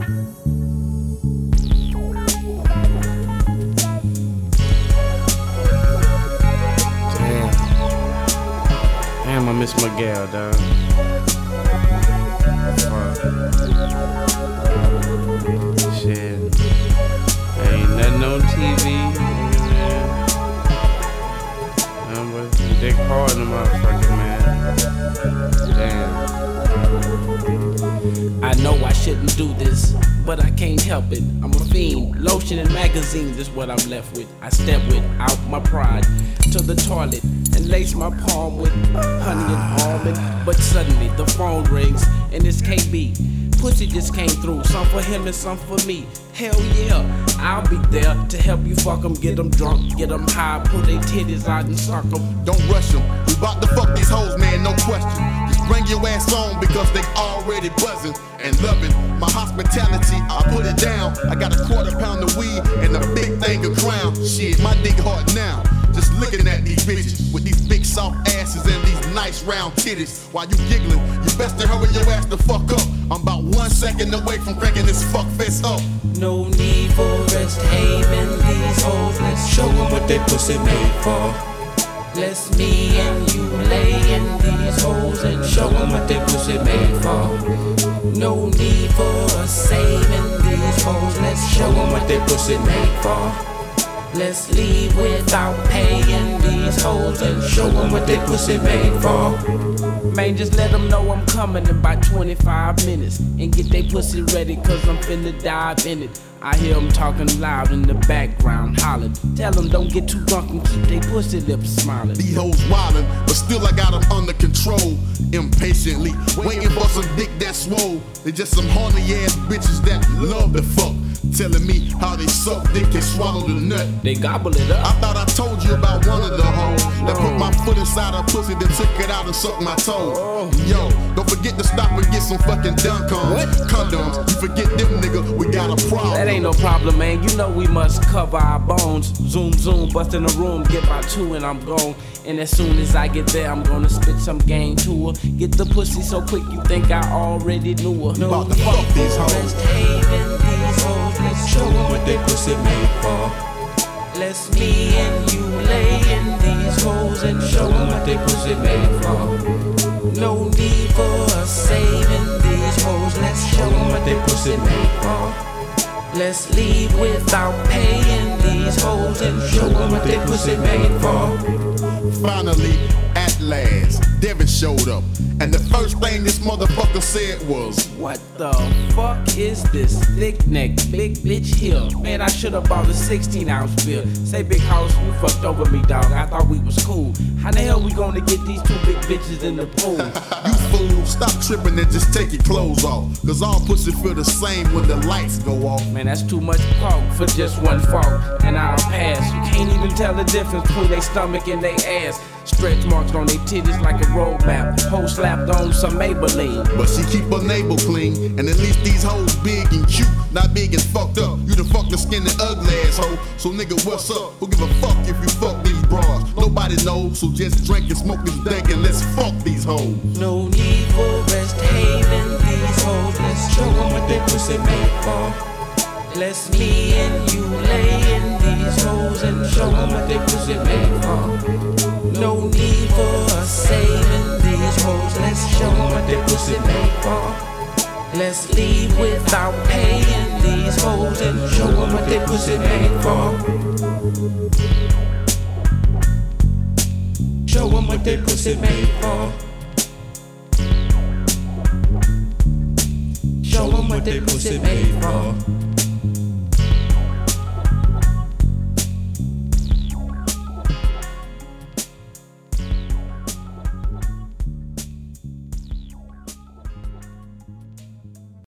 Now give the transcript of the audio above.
Damn, I miss my gal, dog. Fuck. Shit. Ain't nothing on TV, man. But Dick hard in the motherfucker, man. Damn. I know I shouldn't do this, but I can't help it. I'm a fiend. Lotion and magazines is what I'm left with. I step without my pride to the toilet and lace my palm with honey and almond. But suddenly the phone rings and it's KB. Pussy just came through, some for him and some for me. Hell yeah, I'll be there to help you fuck them, get them drunk, get them high, pull their titties out and suck them. Don't rush them, we bout to fuck these hoes, man, no question. Just bring your ass on because they already buzzing and loving my hospitality. I put it down, I got a quarter pound of weed and a big thing of Crown. Shit, my dick hard now. Just looking at these bitches with these big soft asses and these nice round titties. While you giggling, you best to hurry your ass the fuck up. I'm about 1 second away from cranking this fuck fest up. No need for rest haven these hoes. Let's show them what they pussy made for. Let's me and you lay in these hoes and show them what they pussy made for. No need for us saving these hoes. Let's show them what they pussy made for. Let's leave without paying these hoes and show them what they pussy made for. Man, just let them know I'm coming in about 25 minutes and get they pussy ready cause I'm finna dive in it. I hear them talking loud in the background, hollering. Tell them don't get too drunk and keep they pussy lips smiling. These hoes wildin', but still I got them under control. Impatiently, waiting for some dick that's swole. They just some horny ass bitches that love to fuck. Telling me how they suck dick and swallow the nut. They gobble it up. I thought I told you about one of the hoes that put my foot inside her pussy, then took it out and sucked my toe. Yo, don't forget to stop and get some fucking Duncoms. Condoms, you forget them nigga, we got a problem. That ain't no problem, man. You know we must cover our bones. Zoom, zoom, bust in the room, get by 2 and I'm gone. And as soon as I get there, I'm gonna spit some game to her. Get the pussy so quick you think I already knew her. No, about to fuck these hoes. Let's show them what they pussy made for. Let's me and you lay in these hoes and show them what they pussy made for. No need for us saving these hoes. Let's show them what they pussy made for. Let's leave without paying these hoes and show them what they pussy made for. Finally, at last, Devin showed up. And the first thing this motherfucker said was, what the fuck is this thick neck, big bitch here? Man, I should've bought a 16-ounce beer. Say big house, you fucked over me, dog. I thought we was cool. How the hell we gonna get these 2 big bitches in the pool? You fool, stop tripping and just take your clothes off. Cause all pussy feel the same when the lights go off. Man, that's too much talk for just one fault. And I'll pass. You can't even tell the difference between their stomach and their ass. Stretch marks on their titties like a road map. Hoe slapped on some Maybelline. But she keep her navel clean. And at least these hoes big and cute, not big and fucked up. You done fucked the skinny ugly asshole. So nigga, what's up? Who give a fuck if you fuck these bras? Nobody knows, so just drink and smoke this dank and let's fuck these hoes. No need for rest haven these hoes. Let's show them what they pussy made for. Let's me and you lay in these hoes and show them what they pussy made for. No need for us saving these hoes. Let's show them what they pussy made for. Let's leave without paying these hoes and show them what they pussy made for. Show them what they pussy made for. Show them what they pussy made for.